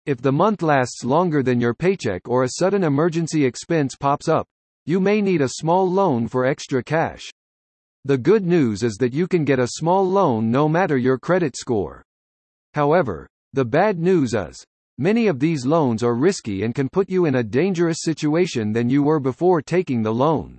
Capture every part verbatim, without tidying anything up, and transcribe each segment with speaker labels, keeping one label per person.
Speaker 1: If the month lasts longer than your paycheck or a sudden emergency expense pops up, you may need a small loan for extra cash. The good news is that you can get a small loan no matter your credit score. However, the bad news is, many of these loans are risky and can put you in a dangerous situation than you were before taking the loan.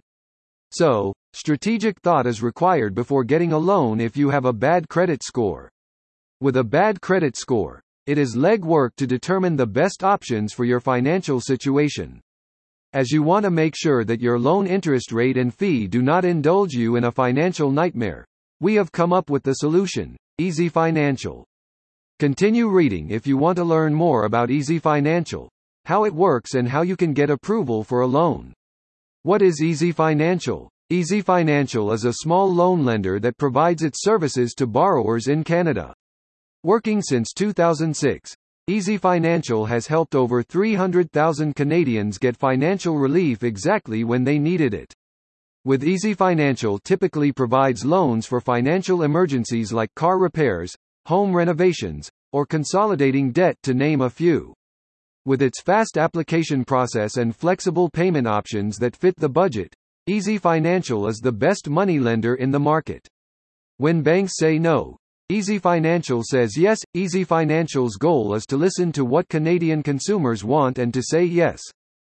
Speaker 1: So, strategic thought is required before getting a loan if you have a bad credit score. With a bad credit score, it is legwork to determine the best options for your financial situation. As you want to make sure that your loan interest rate and fee do not indulge you in a financial nightmare, we have come up with the solution, Easy Financial. Continue reading if you want to learn more about Easy Financial, how it works and how you can get approval for a loan. What is Easy Financial? Easy Financial is a small loan lender that provides its services to borrowers in Canada. Working since two thousand six, Easy Financial has helped over three hundred thousand Canadians get financial relief exactly when they needed it. With Easy Financial typically provides loans for financial emergencies like car repairs, home renovations, or consolidating debt to name a few. With its fast application process and flexible payment options that fit the budget, Easy Financial is the best money lender in the market. When banks say no, Easy Financial says yes. Easy Financial's goal is to listen to what Canadian consumers want and to say yes.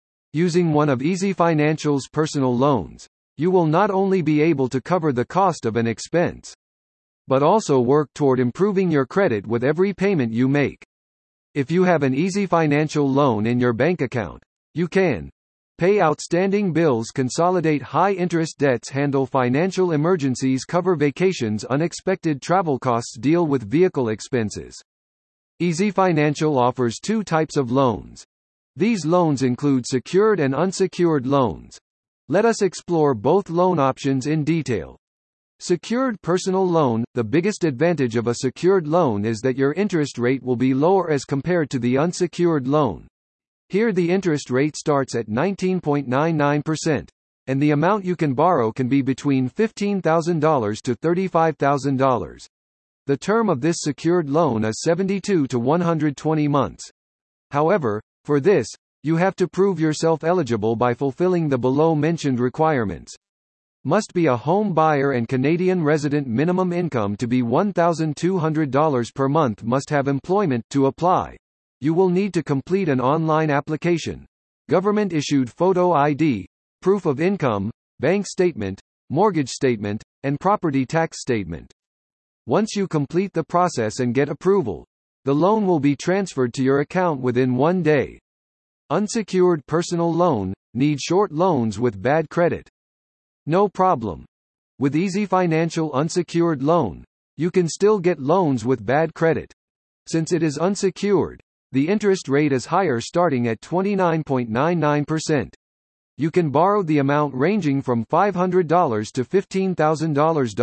Speaker 1: Using one of Easy Financial's personal loans, you will not only be able to cover the cost of an expense, but also work toward improving your credit with every payment you make. If you have an Easy Financial loan in your bank account, you can pay outstanding bills, consolidate high-interest debts, handle financial emergencies, cover vacations, unexpected travel costs, deal with vehicle expenses. Easy Financial offers two types of loans. These loans include secured and unsecured loans. Let us explore both loan options in detail. Secured personal loan. The biggest advantage of a secured loan is that your interest rate will be lower as compared to the unsecured loan. Here the interest rate starts at nineteen point nine nine percent, and the amount you can borrow can be between fifteen thousand dollars to thirty-five thousand dollars. The term of this secured loan is seventy-two to one hundred twenty months. However, for this, you have to prove yourself eligible by fulfilling the below-mentioned requirements. Must be a home buyer and Canadian resident. Minimum income to be one thousand two hundred dollars per month. Must have employment. To apply, you will need to complete an online application, government-issued photo I D, proof of income, bank statement, mortgage statement, and property tax statement. Once you complete the process and get approval, the loan will be transferred to your account within one day. Unsecured personal loan. Need short loans with bad credit? No problem. With Easy Financial unsecured loan, you can still get loans with bad credit. Since it is unsecured, the interest rate is higher, starting at twenty-nine point nine nine percent. You can borrow the amount ranging from five hundred dollars to fifteen thousand dollars.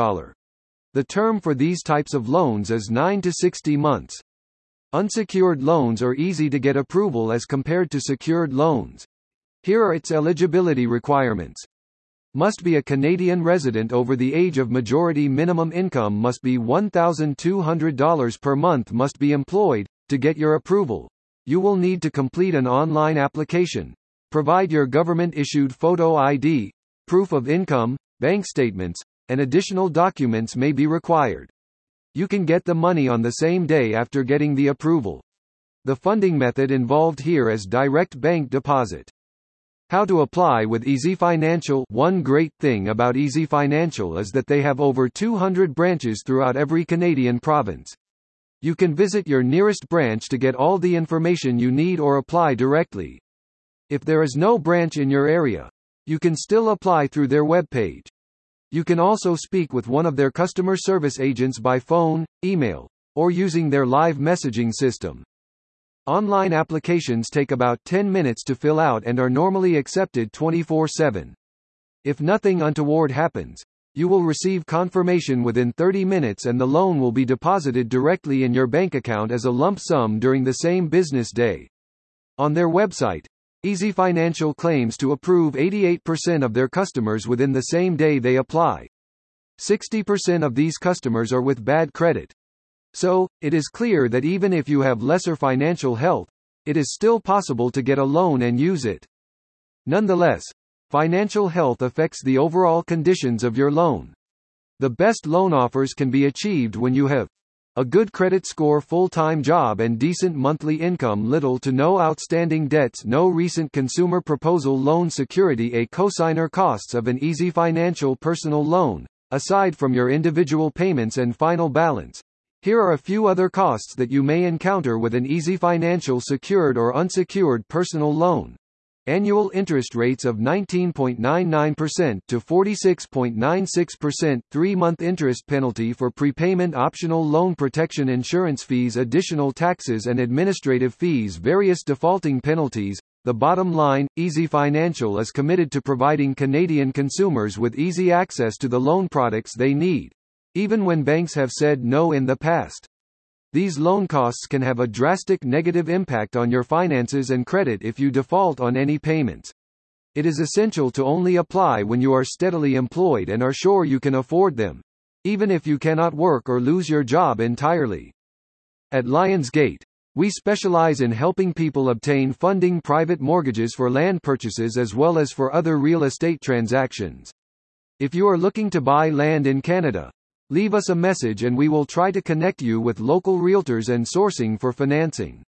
Speaker 1: The term for these types of loans is nine to sixty months. Unsecured loans are easy to get approval as compared to secured loans. Here are its eligibility requirements. Must be a Canadian resident over the age of majority. Minimum income must be one thousand two hundred dollars per month. Must be employed. To get your approval, you will need to complete an online application, provide your government-issued photo I D, proof of income, bank statements, and additional documents may be required. You can get the money on the same day after getting the approval. The funding method involved here is direct bank deposit. How to apply with Easy Financial. One great thing about Easy Financial is that they have over two hundred branches throughout every Canadian province. You can visit your nearest branch to get all the information you need or apply directly. If there is no branch in your area, you can still apply through their webpage. You can also speak with one of their customer service agents by phone, email, or using their live messaging system. Online applications take about ten minutes to fill out and are normally accepted twenty-four seven. If nothing untoward happens, you will receive confirmation within thirty minutes and the loan will be deposited directly in your bank account as a lump sum during the same business day. On their website, Easy Financial claims to approve eighty-eight percent of their customers within the same day they apply. sixty percent of these customers are with bad credit. So, it is clear that even if you have lesser financial health, it is still possible to get a loan and use it. Nonetheless, financial health affects the overall conditions of your loan. The best loan offers can be achieved when you have a good credit score, full-time job and decent monthly income, little to no outstanding debts, no recent consumer proposal loan security, a cosigner costs of an easy financial personal loan, aside from your individual payments and final balance. Here are a few other costs that you may encounter with an easy financial secured or unsecured personal loan. Annual interest rates of nineteen point nine nine percent to forty-six point nine six percent, three-month interest penalty for prepayment, optional loan protection, insurance fees, additional taxes and administrative fees, various defaulting penalties. The bottom line, Easy Financial is committed to providing Canadian consumers with easy access to the loan products they need, even when banks have said no in the past. These loan costs can have a drastic negative impact on your finances and credit if you default on any payments. It is essential to only apply when you are steadily employed and are sure you can afford them, even if you cannot work or lose your job entirely. At Lionsgate, we specialize in helping people obtain funding, private mortgages for land purchases as well as for other real estate transactions. If you are looking to buy land in Canada, leave us a message and we will try to connect you with local realtors and sourcing for financing.